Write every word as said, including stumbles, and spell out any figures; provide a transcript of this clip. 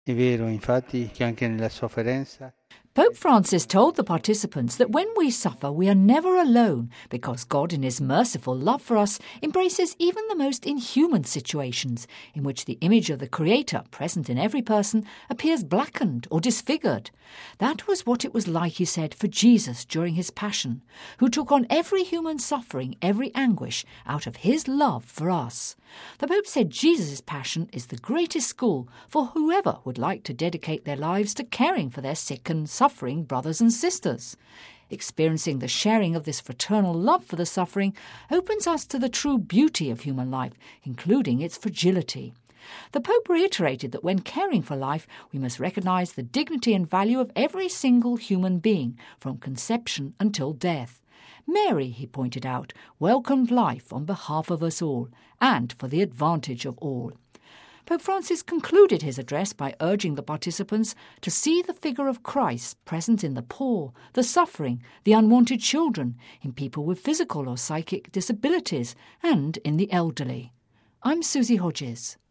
È vero, infatti, che anche nella sofferenza Pope Francis told the participants that when we suffer, we are never alone because God, in his merciful love for us, embraces even the most inhuman situations in which the image of the Creator, present in every person, appears blackened or disfigured. That was what it was like, he said, for Jesus during his Passion, who took on every human suffering, every anguish, out of his love for us. The Pope said Jesus' Passion is the greatest school for whoever would like to dedicate their lives to caring for their sick and suffering brothers and sisters. Experiencing the sharing of this fraternal love for the suffering opens us to the true beauty of human life, including its fragility. The Pope reiterated that when caring for life, we must recognise the dignity and value of every single human being, from conception until death. Mary, he pointed out, welcomed life on behalf of us all, and for the advantage of all. Pope Francis concluded his address by urging the participants to see the figure of Christ present in the poor, the suffering, the unwanted children, in people with physical or psychic disabilities, and in the elderly. I'm Susie Hodges.